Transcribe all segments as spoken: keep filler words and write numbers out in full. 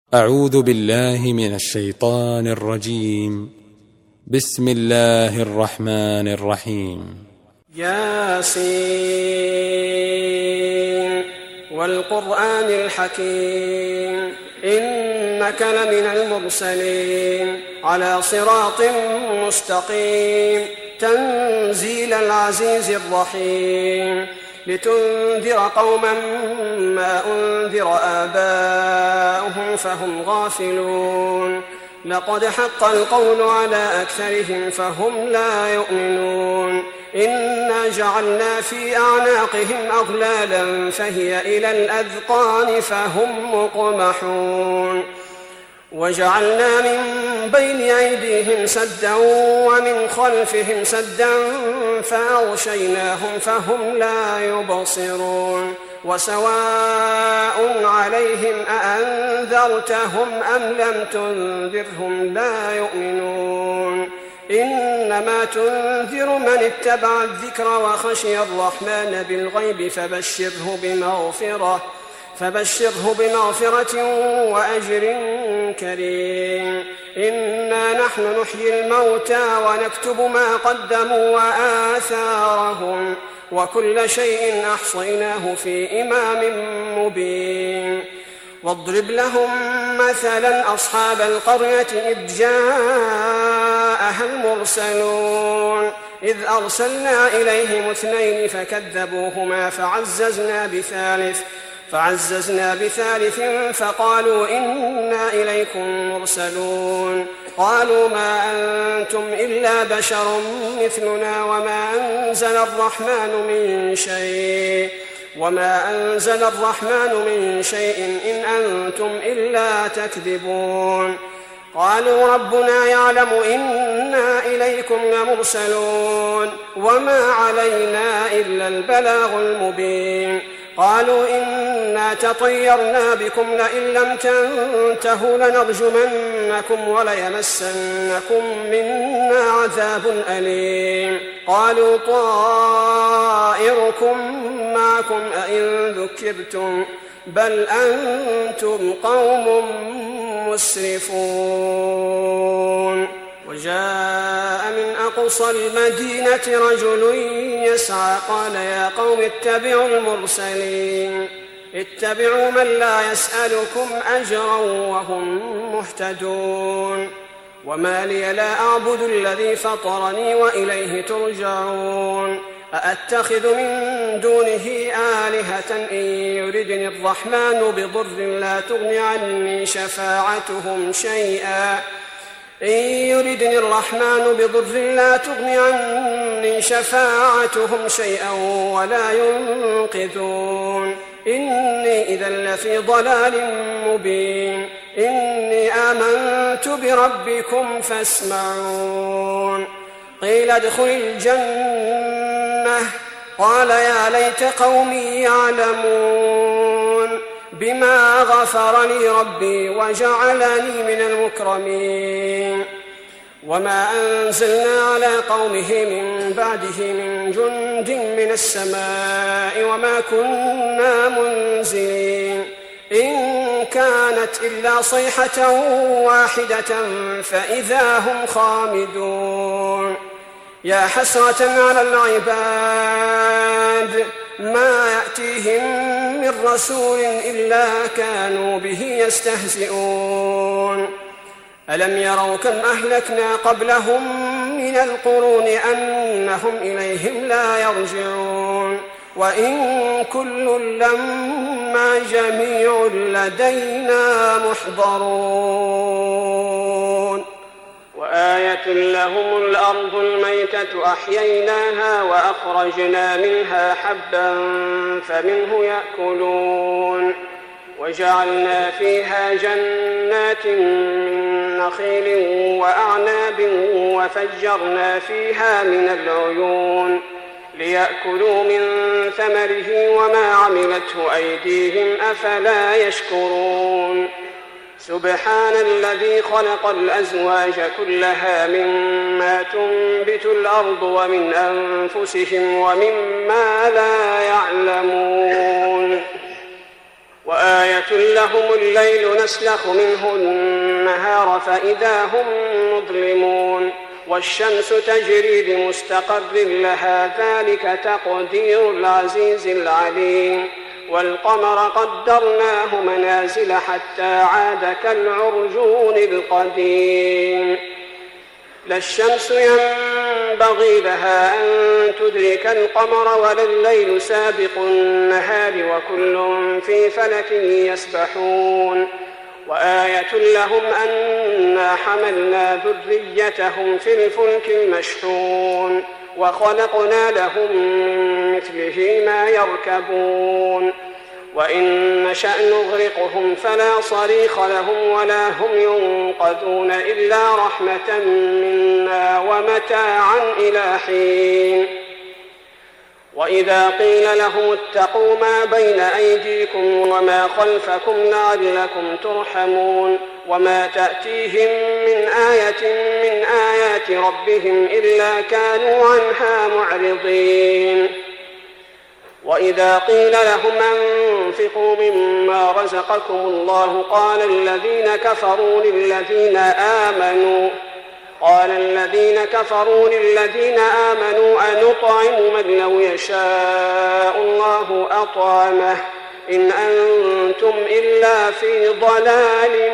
أعوذ بالله من الشيطان الرجيم. بسم الله الرحمن الرحيم. ياسين والقرآن الحكيم إنك لمن المرسلين على صراط مستقيم تنزيل العزيز الرحيم لتنذر قوما ما أنذر آباؤهم فهم غافلون لقد حق القول على أكثرهم فهم لا يؤمنون إنا جعلنا في أعناقهم أغلالا فهي إلى الأذقان فهم مقمحون وجعلنا من بين أيديهم سدا ومن خلفهم سدا فأغشيناهم فهم لا يبصرون وسواء عليهم أأنذرتهم أم لم تنذرهم لا يؤمنون إنما تنذر من اتبع الذكر وخشي الرحمن بالغيب فبشره بمغفرة فبشره بمغفرة وأجر كريم إنا نحن نحيي الموتى ونكتب ما قدموا وآثارهم وكل شيء أحصيناه في إمام مبين واضرب لهم مثلا أصحاب القرية إذ جاءها المرسلون إذ أرسلنا إليهم اثنين فكذبوهما فعززنا بثالث فعززنا بثالث فقالوا إنا إليكم مرسلون قالوا ما أنتم إلا بشر مثلنا وما أنزل الرحمن من شيء وما أنزل الرحمن من شيء إن أنتم إلا تكذبون قالوا ربنا يعلم إنا إليكم لمرسلون وما علينا إلا البلاغ المبين قالوا إنا تطيرنا بكم لئن لم تنتهوا لنرجمنكم وليمسنكم منا عذاب أليم قالوا طائركم معكم أئن ذكرتم بل أنتم قوم مسرفون وجاء من أقصى المدينة رجل يسعى قال يا قوم اتبعوا المرسلين اتبعوا من لا يسألكم أجرا وهم مهتدون وما لي لا أعبد الذي فطرني وإليه ترجعون أأتخذ من دونه آلهة إن يردني الرحمن بضر لا تغن عني شفاعتهم شيئا إن يردني الرحمن بضر لا تغن عني شفاعتهم شيئا ولا ينقذون إني إذا لفي ضلال مبين إني آمنت بربكم فاسمعون قيل ادخل الجنة قال يا ليت قومي يعلمون بما غفر لي ربي وجعلني من المكرمين وما أنزلنا على قومه من بعده من جند من السماء وما كنا منزلين إن كانت إلا صيحة واحدة فإذا هم خامدون يا حسرة على العباد ما يأتيهم من رسول إلا كانوا به يستهزئون ألم يروا كم أهلكنا قبلهم من القرون أنهم إليهم لا يرجعون وإن كل لما جميع لدينا محضرون وآية لهم الأرض الميتة أحييناها وأخرجنا منها حبا فمنه يأكلون وجعلنا فيها جنات من نخيل وأعناب وفجرنا فيها من العيون ليأكلوا من ثمره وما عملته أيديهم أفلا يشكرون سبحان الذي خلق الأزواج كلها مما تنبت الأرض ومن أنفسهم ومما لا يعلمون وآية لهم الليل نسلخ منه النهار فإذا هم مظلمون والشمس تجري لمستقر لها ذلك تقدير العزيز العليم والقمر قدرناه منازل حتى عاد كالعرجون القديم لا الشمس ينبغي لها أن تدرك القمر ولا الليل سابق النهار وكل في فلك يسبحون وآية لهم أنا حملنا ذريتهم في الفلك المشحون وخلقنا لهم من مثله ما يركبون وإن نشأ نغرقهم فلا صريخ لهم ولا هم ينقذون إلا رحمة منا ومتاعا إلى حين وإذا قيل لهم اتقوا ما بين أيديكم وما خلفكم لعلكم ترحمون وما تأتيهم من آية من آيات ربهم إلا كانوا عنها معرضين وإذا قيل لهم أنفقوا مما رزقكم الله قال الذين كفروا للذين آمنوا قال الذين كفروا للذين آمنوا أنطعم من لو يشاء الله أطعمه إن أنتم إلا في ضلال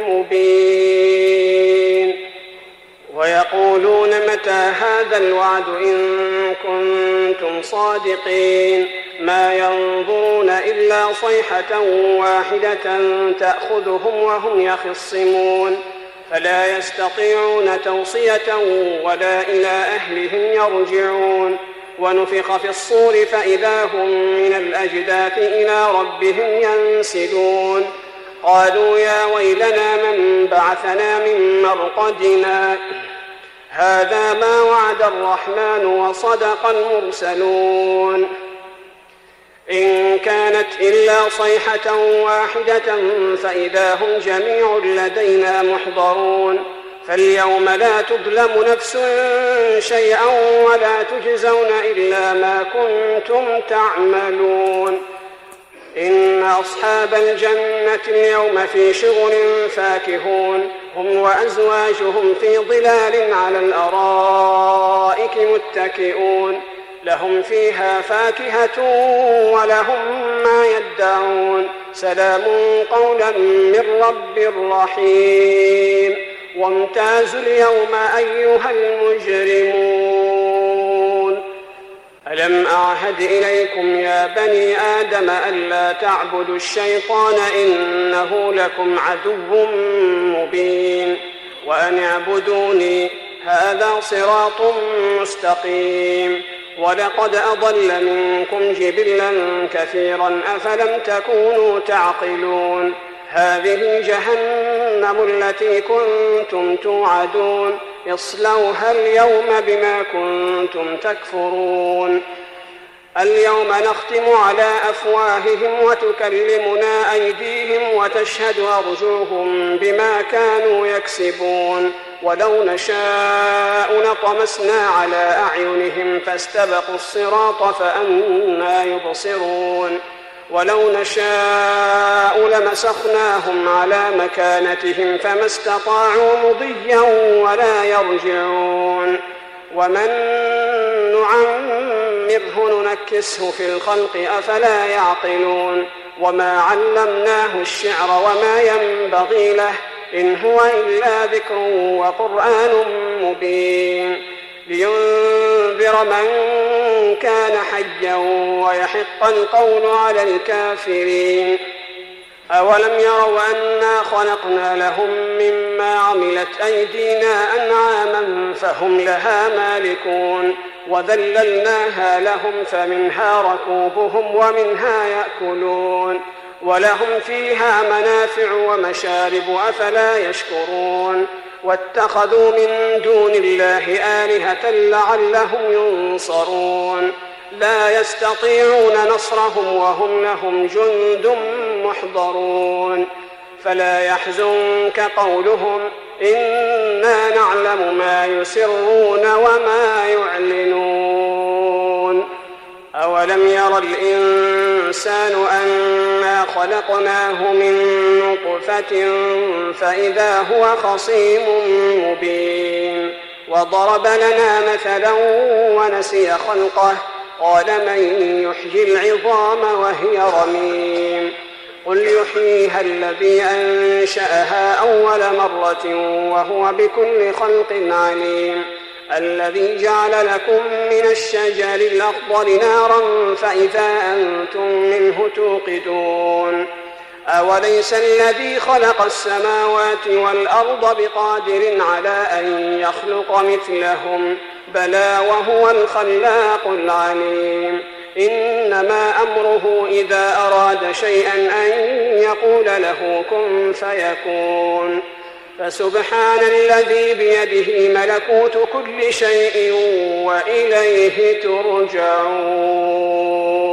مبين ويقولون متى هذا الوعد إن كنتم صادقين ما ينظرون إلا صيحة واحدة تأخذهم وهم يخصمون فلا يستطيعون توصية ولا إلى أهلهم يرجعون ونفخ في الصور فإذا هم من الأجداث إلى ربهم ينسلون قالوا يا ويلنا من بعثنا من مرقدنا هذا ما وعد الرحمن وصدق المرسلون إن كانت إلا صيحة واحدة فإذا هم جميع لدينا محضرون فاليوم لا تظلم نفس شيئا ولا تجزون إلا ما كنتم تعملون إن أصحاب الجنة اليوم في شغل فاكهون هم وأزواجهم في ظلال على الأرائك متكئون لهم فيها فاكهة ولهم ما يدعون سلام قولا من رب رحيم وامتازوا اليوم أيها المجرمون ألم أعهد إليكم يا بني آدم ألا تعبدوا الشيطان إنه لكم عدو مبين وأن اعبدوني هذا صراط مستقيم ولقد أضل منكم جبلا كثيرا أفلم تكونوا تعقلون هذه جهنم التي كنتم توعدون اصلوها اليوم بما كنتم تكفرون اليوم نختم على أفواههم وتكلمنا أيديهم وتشهد أرجلهم بما كانوا يكسبون ولو نشاء لطمسنا على أعينهم فاستبقوا الصراط فأنى يبصرون ولو نشاء لمسخناهم على مكانتهم فما استطاعوا مضيا ولا يرجعون ومن نعمره ننكسه في الخلق أفلا يعقلون وما علمناه الشعر وما ينبغي له إن هو إلا ذكر وقرآن مبين لينذر من كان حيا ويحق القول على الكافرين أولم يروا أنا خلقنا لهم مما عملت أيدينا أنعاما فهم لها مالكون وذللناها لهم فمنها ركوبهم ومنها يأكلون ولهم فيها منافع ومشارب أفلا يشكرون واتخذوا من دون الله آلهة لعلهم ينصرون لا يستطيعون نصرهم وهم لهم جند محضرون فلا يحزنك قولهم إنا نعلم ما يسرون وما يعلنون أولم ير الإنسان أنا خلقناه من نطفة فإذا هو خصيم مبين وضرب لنا مثلا ونسي خلقه قال من يحيي العظام وهي رميم قل يحييها الذي أنشأها أول مرة وهو بكل خلق عليم الذي جعل لكم من الشجر الأخضر نارا فإذا أنتم منه توقدون أوليس الذي خلق السماوات والأرض بقادر على أن يخلق مثلهم بلى وهو الخلاق العليم إنما أمره إذا أراد شيئا أن يقول له كن فيكون فسبحان الذي بيده ملكوت كل شيء وإليه ترجعون.